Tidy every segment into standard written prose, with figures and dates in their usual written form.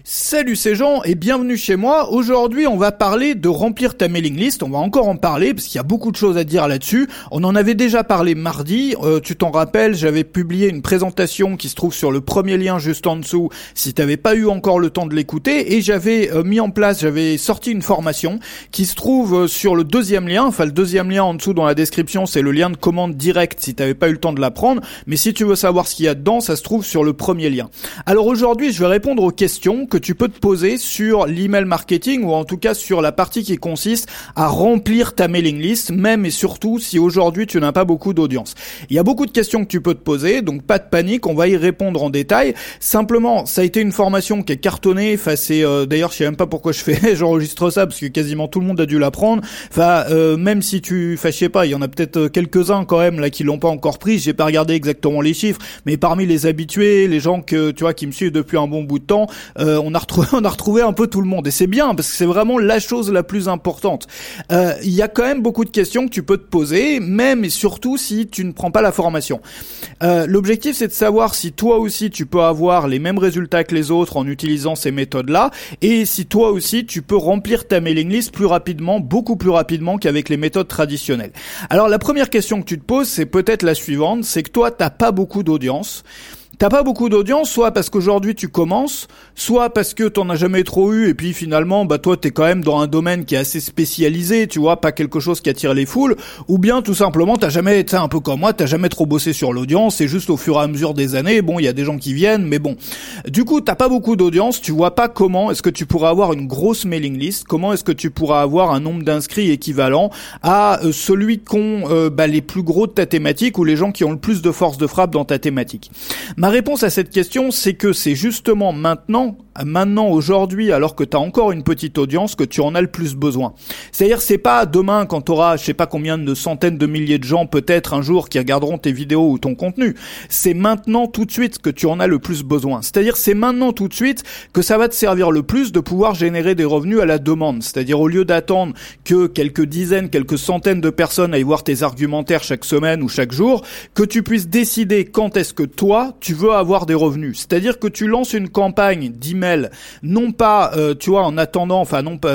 Salut c'est Jean et bienvenue chez moi. Aujourd'hui on va parler de remplir ta mailing list, on va encore en parler parce qu'il y a beaucoup de choses à dire là-dessus. On en avait déjà parlé mardi, tu t'en rappelles, j'avais publié une présentation qui se trouve sur le premier lien juste en dessous si t'avais pas eu encore le temps de l'écouter, et j'avais j'avais sorti une formation qui se trouve sur le deuxième lien, enfin le deuxième lien en dessous dans la description, c'est le lien de commande direct si t'avais pas eu le temps de l'apprendre, mais si tu veux savoir ce qu'il y a dedans, ça se trouve sur le premier lien. Alors aujourd'hui je vais répondre aux questions que tu peux te poser sur l'email marketing, ou en tout cas sur la partie qui consiste à remplir ta mailing list, même et surtout si aujourd'hui tu n'as pas beaucoup d'audience. Il y a beaucoup de questions que tu peux te poser, donc pas de panique, on va y répondre en détail. Simplement, ça a été une formation qui est cartonnée, enfin c'est d'ailleurs je sais même pas pourquoi j'enregistre ça parce que quasiment tout le monde a dû l'apprendre. Enfin même si je sais pas, il y en a peut-être quelques-uns quand même là qui l'ont pas encore pris, j'ai pas regardé exactement les chiffres, mais parmi les habitués, les gens que tu vois qui me suivent depuis un bon bout de temps, on a retrouvé un peu tout le monde, et c'est bien parce que c'est vraiment la chose la plus importante. Il y a quand même beaucoup de questions que tu peux te poser, même et surtout si tu ne prends pas la formation. L'objectif c'est de savoir si toi aussi tu peux avoir les mêmes résultats que les autres en utilisant ces méthodes-là, et si toi aussi tu peux remplir ta mailing list plus rapidement, beaucoup plus rapidement qu'avec les méthodes traditionnelles. Alors la première question que tu te poses, c'est peut-être la suivante, c'est que toi t'as pas beaucoup d'audience. T'as pas beaucoup d'audience, soit parce qu'aujourd'hui tu commences, soit parce que t'en as jamais trop eu, et puis finalement, toi t'es quand même dans un domaine qui est assez spécialisé, tu vois, pas quelque chose qui attire les foules, ou bien tout simplement t'as jamais été un peu comme moi, t'as jamais trop bossé sur l'audience, et juste au fur et à mesure des années, il y a des gens qui viennent, mais bon. Du coup, t'as pas beaucoup d'audience, tu vois pas comment est-ce que tu pourras avoir une grosse mailing list, comment est-ce que tu pourras avoir un nombre d'inscrits équivalent à celui qu'ont les plus gros de ta thématique, ou les gens qui ont le plus de force de frappe dans ta thématique. Ma réponse à cette question, c'est que c'est justement maintenant, aujourd'hui, alors que tu as encore une petite audience, que tu en as le plus besoin. C'est-à-dire, c'est pas demain quand tu auras, je sais pas combien de centaines de milliers de gens peut-être un jour qui regarderont tes vidéos ou ton contenu. C'est maintenant tout de suite que tu en as le plus besoin. C'est-à-dire, c'est maintenant tout de suite que ça va te servir le plus de pouvoir générer des revenus à la demande. C'est-à-dire, au lieu d'attendre que quelques dizaines, quelques centaines de personnes aillent voir tes argumentaires chaque semaine ou chaque jour, que tu puisses décider quand est-ce que toi, tu veux avoir des revenus. C'est-à-dire que tu lances une campagne d'email, non pas, en attendant,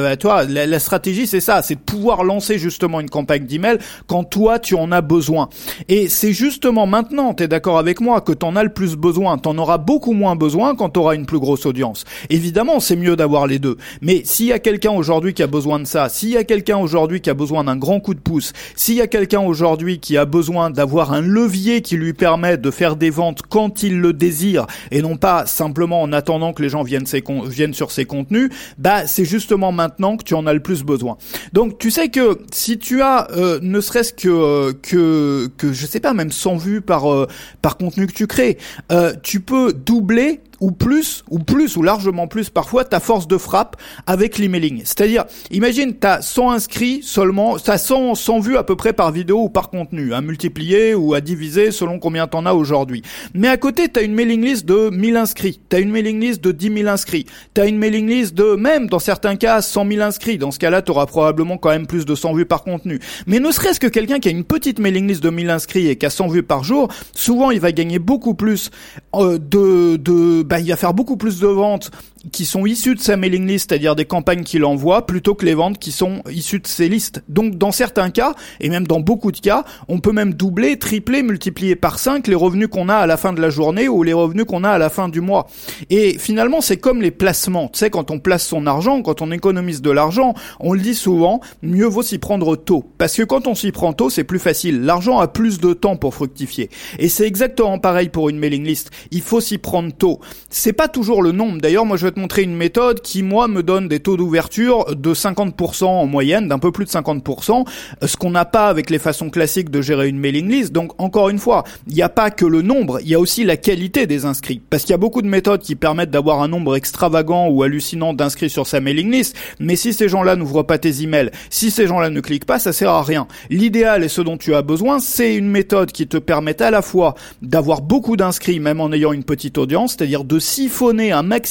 la stratégie c'est ça, c'est de pouvoir lancer justement une campagne d'email quand toi tu en as besoin. Et c'est justement maintenant, t'es d'accord avec moi, que t'en as le plus besoin. T'en auras beaucoup moins besoin quand t'auras une plus grosse audience. Évidemment, c'est mieux d'avoir les deux. Mais s'il y a quelqu'un aujourd'hui qui a besoin de ça, s'il y a quelqu'un aujourd'hui qui a besoin d'un grand coup de pouce, s'il y a quelqu'un aujourd'hui qui a besoin d'avoir un levier qui lui permet de faire des ventes quand il le désir, et non pas simplement en attendant que les gens viennent sur ses contenus, c'est justement maintenant que tu en as le plus besoin. Donc tu sais que si tu as ne serait-ce que je sais pas, même 100 vues par contenu que tu crées, tu peux doubler ou largement plus parfois ta force de frappe avec l'emailing. C'est-à-dire, imagine, t'as 100 inscrits seulement, t'as 100 vues à peu près par vidéo ou par contenu, à multiplier ou à diviser selon combien t'en as aujourd'hui. Mais à côté, t'as une mailing list de 1000 inscrits, t'as une mailing list de 10 000 inscrits, t'as une mailing list de, même dans certains cas, 100 000 inscrits. Dans ce cas-là, t'auras probablement quand même plus de 100 vues par contenu. Mais ne serait-ce que quelqu'un qui a une petite mailing list de 1000 inscrits et qui a 100 vues par jour, souvent il va gagner beaucoup plus il va faire beaucoup plus de ventes qui sont issues de sa mailing list, c'est-à-dire des campagnes qu'il envoie, plutôt que les ventes qui sont issues de ses listes. Donc, dans certains cas, et même dans beaucoup de cas, on peut même doubler, tripler, multiplier par 5 les revenus qu'on a à la fin de la journée ou les revenus qu'on a à la fin du mois. Et finalement, c'est comme les placements. Tu sais, quand on place son argent, quand on économise de l'argent, on le dit souvent, mieux vaut s'y prendre tôt. Parce que quand on s'y prend tôt, c'est plus facile. L'argent a plus de temps pour fructifier. Et c'est exactement pareil pour une mailing list. Il faut s'y prendre tôt. C'est pas toujours le nombre. D'ailleurs, moi, je vais te montrer une méthode qui, moi, me donne des taux d'ouverture de 50% en moyenne, d'un peu plus de 50%, ce qu'on n'a pas avec les façons classiques de gérer une mailing list. Donc, encore une fois, il n'y a pas que le nombre, il y a aussi la qualité des inscrits. Parce qu'il y a beaucoup de méthodes qui permettent d'avoir un nombre extravagant ou hallucinant d'inscrits sur sa mailing list, mais si ces gens-là n'ouvrent pas tes emails, si ces gens-là ne cliquent pas, ça sert à rien. L'idéal et ce dont tu as besoin, c'est une méthode qui te permette à la fois d'avoir beaucoup d'inscrits, même en ayant une petite audience, c'est-à-dire de siphonner un maximum des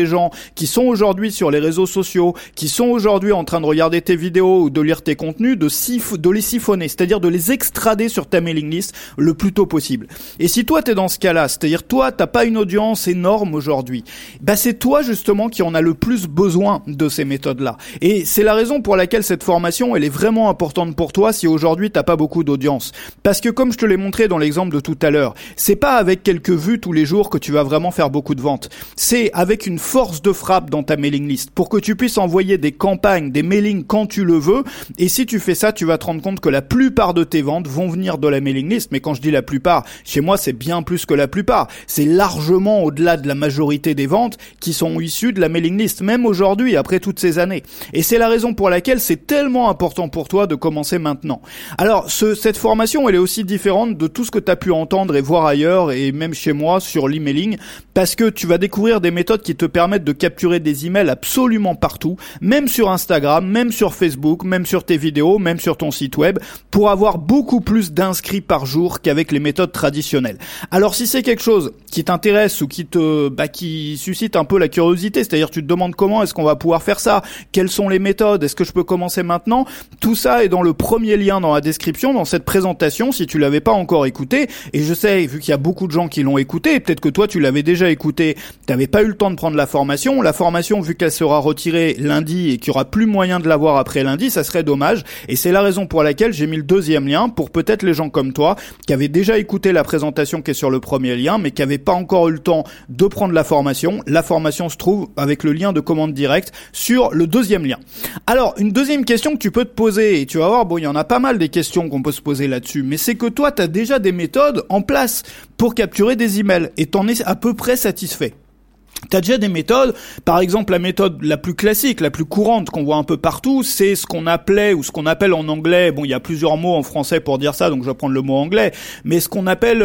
des gens qui sont aujourd'hui sur les réseaux sociaux, qui sont aujourd'hui en train de regarder tes vidéos ou de lire tes contenus, de les siphonner, c'est-à-dire de les extrader sur ta mailing list le plus tôt possible. Et si toi t'es dans ce cas-là, c'est-à-dire toi t'as pas une audience énorme aujourd'hui, bah c'est toi justement qui en a le plus besoin de ces méthodes-là. Et c'est la raison pour laquelle cette formation elle est vraiment importante pour toi si aujourd'hui t'as pas beaucoup d'audience. Parce que comme je te l'ai montré dans l'exemple de tout à l'heure, c'est pas avec quelques vues tous les jours que tu vas vraiment faire beaucoup de ventes. C'est avec une force de frappe dans ta mailing list pour que tu puisses envoyer des campagnes, des mailings quand tu le veux. Et si tu fais ça, tu vas te rendre compte que la plupart de tes ventes vont venir de la mailing list. Mais quand je dis la plupart, chez moi, c'est bien plus que la plupart. C'est largement au-delà de la majorité des ventes qui sont issues de la mailing list, même aujourd'hui, après toutes ces années. Et c'est la raison pour laquelle c'est tellement important pour toi de commencer maintenant. Alors, cette formation, elle est aussi différente de tout ce que tu as pu entendre et voir ailleurs, et même chez moi, sur l'emailing, parce que tu vas découvrir des méthodes qui te permettent de capturer des emails absolument partout, même sur Instagram, même sur Facebook, même sur tes vidéos, même sur ton site web, pour avoir beaucoup plus d'inscrits par jour qu'avec les méthodes traditionnelles. Alors si c'est quelque chose qui t'intéresse ou qui suscite un peu la curiosité, c'est-à-dire tu te demandes comment est-ce qu'on va pouvoir faire ça, quelles sont les méthodes, est-ce que je peux commencer maintenant, tout ça est dans le premier lien dans la description, dans cette présentation, si tu l'avais pas encore écouté, et je sais, vu qu'il y a beaucoup de gens qui l'ont écouté, peut-être que toi tu l'avais déjà écouté, t'avais pas eu le temps de prendre la formation, vu qu'elle sera retirée lundi et qu'il y aura plus moyen de l'avoir après lundi, ça serait dommage, et c'est la raison pour laquelle j'ai mis le deuxième lien, pour peut-être les gens comme toi, qui avaient déjà écouté la présentation qui est sur le premier lien, mais qui n'avaient pas encore eu le temps de prendre la formation se trouve avec le lien de commande directe sur le deuxième lien. Alors, une deuxième question que tu peux te poser, et tu vas voir, il y en a pas mal des questions qu'on peut se poser là-dessus, mais c'est que toi, tu as déjà des méthodes en place pour capturer des emails, et t'en es à peu près satisfait. T'as déjà des méthodes, par exemple la méthode la plus classique, la plus courante qu'on voit un peu partout, c'est ce qu'on appelait ou ce qu'on appelle en anglais, il y a plusieurs mots en français pour dire ça, donc je vais prendre le mot anglais, mais ce qu'on appelle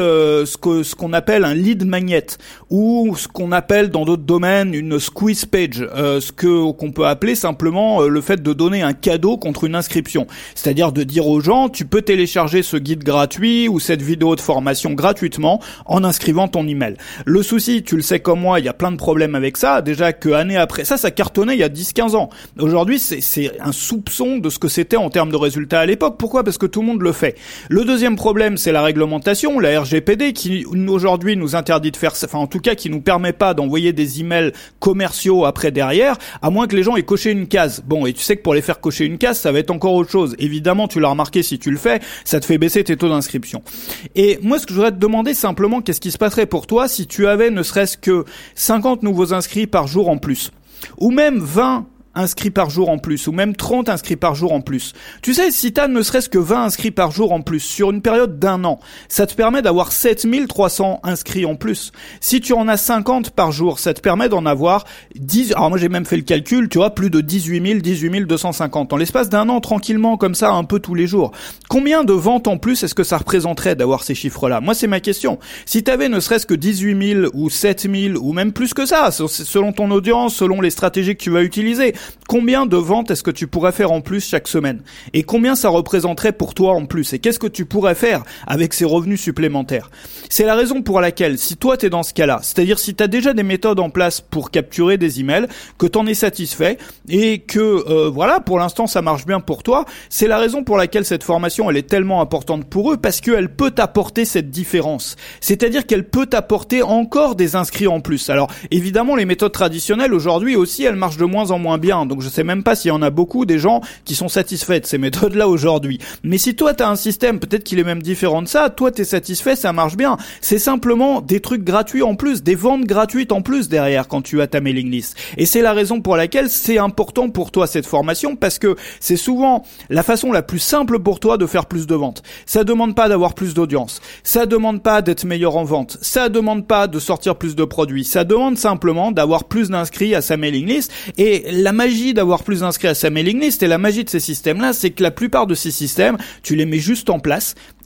ce qu'on appelle un lead magnet ou ce qu'on appelle dans d'autres domaines une squeeze page, qu'on peut appeler simplement le fait de donner un cadeau contre une inscription, c'est-à-dire de dire aux gens tu peux télécharger ce guide gratuit ou cette vidéo de formation gratuitement en inscrivant ton email. Le souci, tu le sais comme moi, il y a plein de problème avec ça, déjà que année après ça cartonnait il y a 10-15 ans. Aujourd'hui, c'est un soupçon de ce que c'était en termes de résultats à l'époque. Pourquoi ? Parce que tout le monde le fait. Le deuxième problème, c'est la réglementation, la RGPD, qui aujourd'hui nous interdit de faire ça, en tout cas qui nous permet pas d'envoyer des emails commerciaux après derrière, à moins que les gens aient coché une case. Et tu sais que pour les faire cocher une case, ça va être encore autre chose. Évidemment, tu l'as remarqué, si tu le fais, ça te fait baisser tes taux d'inscription. Et moi, ce que je voudrais te demander simplement, qu'est-ce qui se passerait pour toi si tu avais ne serait-ce que 50 nouveaux inscrits par jour en plus, ou même 20 inscrits par jour en plus, ou même 30 inscrits par jour en plus. Tu sais, si t'as ne serait-ce que 20 inscrits par jour en plus, sur une période d'1 an, ça te permet d'avoir 7300 inscrits en plus. Si tu en as 50 par jour, ça te permet d'en avoir 10, alors moi j'ai même fait le calcul, tu vois, plus de 18 250. En l'espace d'1 an, tranquillement, comme ça, un peu tous les jours. Combien de ventes en plus est-ce que ça représenterait d'avoir ces chiffres-là ? Moi, c'est ma question. Si t'avais ne serait-ce que 18 000 ou 7 000 ou même plus que ça, selon ton audience, selon les stratégies que tu vas utiliser, combien de ventes est-ce que tu pourrais faire en plus chaque semaine ? Et combien ça représenterait pour toi en plus ? Et qu'est-ce que tu pourrais faire avec ces revenus supplémentaires ? C'est la raison pour laquelle, si toi t'es dans ce cas-là, c'est-à-dire si t'as déjà des méthodes en place pour capturer des emails, que t'en es satisfait et que pour l'instant ça marche bien pour toi, c'est la raison pour laquelle cette formation elle est tellement importante pour eux, parce qu'elle peut t'apporter cette différence. C'est-à-dire qu'elle peut t'apporter encore des inscrits en plus. Alors évidemment les méthodes traditionnelles aujourd'hui aussi elles marchent de moins en moins bien. Donc je sais même pas s'il y en a beaucoup des gens qui sont satisfaits de ces méthodes-là aujourd'hui. Mais si toi t'as un système, peut-être qu'il est même différent de ça, toi t'es satisfait, ça marche bien. C'est simplement des trucs gratuits en plus, des ventes gratuites en plus derrière quand tu as ta mailing list. Et c'est la raison pour laquelle c'est important pour toi cette formation, parce que c'est souvent la façon la plus simple pour toi de faire plus de ventes. Ça demande pas d'avoir plus d'audience. Ça demande pas d'être meilleur en vente. Ça demande pas de sortir plus de produits. Ça demande simplement d'avoir plus d'inscrits à sa mailing list. Et la magie d'avoir plus d'inscrits à sa mailing list et la magie de ces systèmes-là, c'est que la plupart de ces systèmes, tu les mets juste en place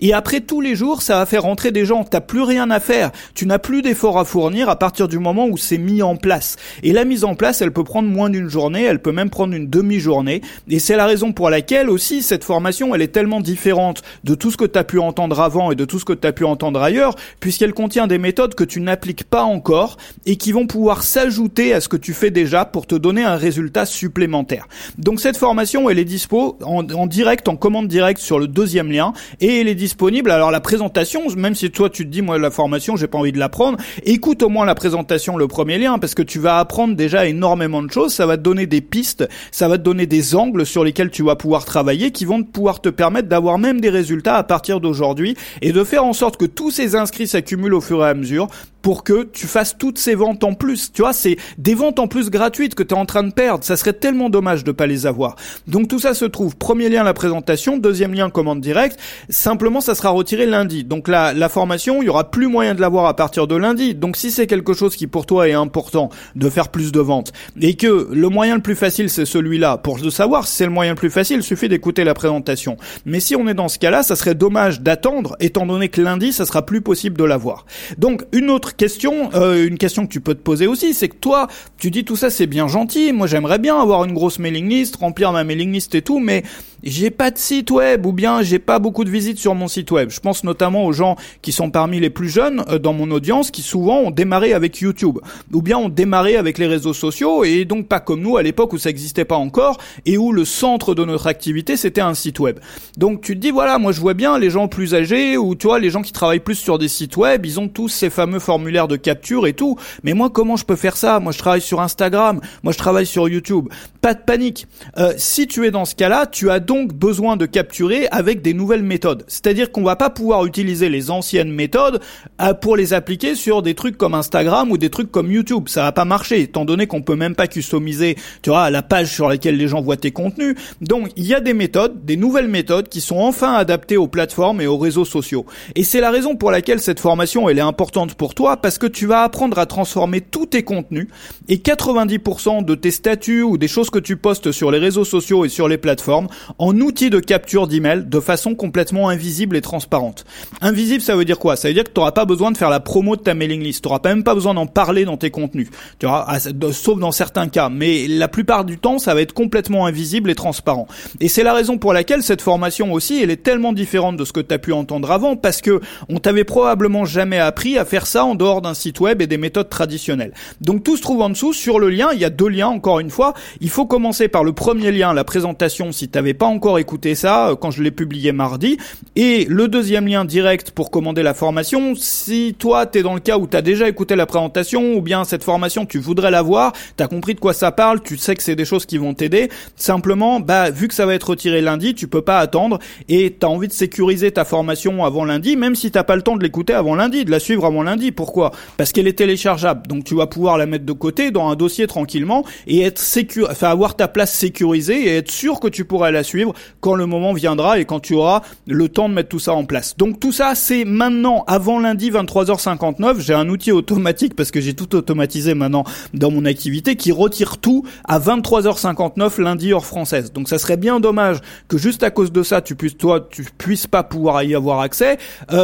Et après, tous les jours, ça va faire rentrer des gens. T'as plus rien à faire. Tu n'as plus d'efforts à fournir à partir du moment où c'est mis en place. Et la mise en place, elle peut prendre moins d'une journée, elle peut même prendre une demi-journée. Et c'est la raison pour laquelle aussi cette formation, elle est tellement différente de tout ce que t'as pu entendre avant et de tout ce que t'as pu entendre ailleurs, puisqu'elle contient des méthodes que tu n'appliques pas encore et qui vont pouvoir s'ajouter à ce que tu fais déjà pour te donner un résultat supplémentaire. Donc cette formation, elle est dispo en direct, en commande directe sur le deuxième lien, et elle est disponible. Alors la présentation, même si toi tu te dis moi la formation j'ai pas envie de la prendre, écoute au moins la présentation, le premier lien, parce que tu vas apprendre déjà énormément de choses, ça va te donner des pistes, ça va te donner des angles sur lesquels tu vas pouvoir travailler, qui vont pouvoir te permettre d'avoir même des résultats à partir d'aujourd'hui, et de faire en sorte que tous ces inscrits s'accumulent au fur et à mesure, pour que tu fasses toutes ces ventes en plus. Tu vois, c'est des ventes en plus gratuites que tu es en train de perdre. Ça serait tellement dommage de pas les avoir. Donc tout ça se trouve, premier lien la présentation, deuxième lien commande directe. Simplement, ça sera retiré lundi. Donc la formation, il y aura plus moyen de l'avoir à partir de lundi. Donc si c'est quelque chose qui pour toi est important de faire plus de ventes et que le moyen le plus facile c'est celui-là, pour le savoir si c'est le moyen le plus facile, il suffit d'écouter la présentation. Mais si on est dans ce cas-là, ça serait dommage d'attendre étant donné que lundi, ça sera plus possible de l'avoir. Donc une autre question, une question que tu peux te poser aussi, c'est que toi, tu dis tout ça c'est bien gentil, moi j'aimerais bien avoir une grosse mailing list, remplir ma mailing list et tout, mais j'ai pas de site web ou bien j'ai pas beaucoup de visites sur mon site web. Je pense notamment aux gens qui sont parmi les plus jeunes dans mon audience qui souvent ont démarré avec YouTube ou bien ont démarré avec les réseaux sociaux et donc pas comme nous à l'époque où ça existait pas encore et où le centre de notre activité c'était un site web. Donc tu te dis voilà, moi je vois bien les gens plus âgés ou tu vois les gens qui travaillent plus sur des sites web, ils ont tous ces fameux formulaire de capture et tout, mais moi comment je peux faire ça? Moi je travaille sur Instagram, moi je travaille sur YouTube. Pas de panique. Si tu es dans ce cas-là, tu as donc besoin de capturer avec des nouvelles méthodes. C'est-à-dire qu'on va pas pouvoir utiliser les anciennes méthodes pour les appliquer sur des trucs comme Instagram ou des trucs comme YouTube. Ça va pas marcher, étant donné qu'on peut même pas customiser, tu vois, la page sur laquelle les gens voient tes contenus. Donc il y a des méthodes, des nouvelles méthodes qui sont enfin adaptées aux plateformes et aux réseaux sociaux. Et c'est la raison pour laquelle cette formation elle est importante pour toi, parce que tu vas apprendre à transformer tous tes contenus et 90% de tes statuts ou des choses que tu postes sur les réseaux sociaux et sur les plateformes en outils de capture d'email de façon complètement invisible et transparente. Invisible, ça veut dire quoi? Ça veut dire que tu n'auras pas besoin de faire la promo de ta mailing list. Tu n'auras même pas besoin d'en parler dans tes contenus. Tu vois, sauf dans certains cas. Mais la plupart du temps, ça va être complètement invisible et transparent. Et c'est la raison pour laquelle cette formation aussi, elle est tellement différente de ce que tu as pu entendre avant, parce que on t'avait probablement jamais appris à faire ça en dehors d'un site web et des méthodes traditionnelles. Donc tout se trouve en dessous sur le lien. Il y a deux liens encore une fois. Il faut commencer par le premier lien, la présentation, si t'avais pas encore écouté ça quand je l'ai publié mardi, et le deuxième lien direct pour commander la formation. Si toi t'es dans le cas où t'as déjà écouté la présentation ou bien cette formation tu voudrais la voir, t'as compris de quoi ça parle, tu sais que c'est des choses qui vont t'aider. Simplement, vu que ça va être retiré lundi, tu peux pas attendre et t'as envie de sécuriser ta formation avant lundi, même si t'as pas le temps de l'écouter avant lundi, de la suivre avant lundi. Pourquoi? Parce qu'elle est téléchargeable, donc tu vas pouvoir la mettre de côté dans un dossier tranquillement et être avoir ta place sécurisée et être sûr que tu pourras la suivre quand le moment viendra et quand tu auras le temps de mettre tout ça en place. Donc tout ça, c'est maintenant, avant lundi 23h59. J'ai un outil automatique parce que j'ai tout automatisé maintenant dans mon activité qui retire tout à 23h59 lundi heure française. Donc ça serait bien dommage que juste à cause de ça, tu puisses pas pouvoir y avoir accès,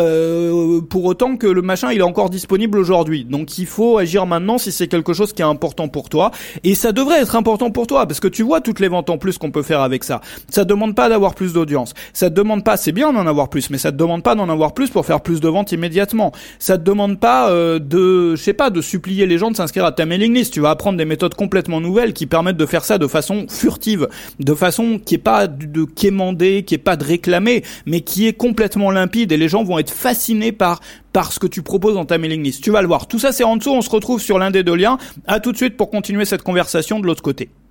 pour autant que le machin il est encore disponible aujourd'hui. Donc il faut agir maintenant si c'est quelque chose qui est important pour toi, et ça devrait être important pour toi parce que tu vois toutes les ventes en plus qu'on peut faire avec ça. Ça te demande pas d'avoir plus d'audience, ça te demande pas, c'est bien d'en avoir plus, mais ça te demande pas d'en avoir plus pour faire plus de ventes immédiatement. Ça te demande pas de supplier les gens de s'inscrire à ta mailing list. Tu vas apprendre des méthodes complètement nouvelles qui permettent de faire ça de façon furtive, de façon qui est pas de quémander, qui est pas de réclamer, mais qui est complètement limpide, et les gens vont être fascinés par ce que tu proposes dans ta mailing list. Tu vas le voir. Tout ça, c'est en dessous. On se retrouve sur l'un des deux liens. À tout de suite pour continuer cette conversation de l'autre côté.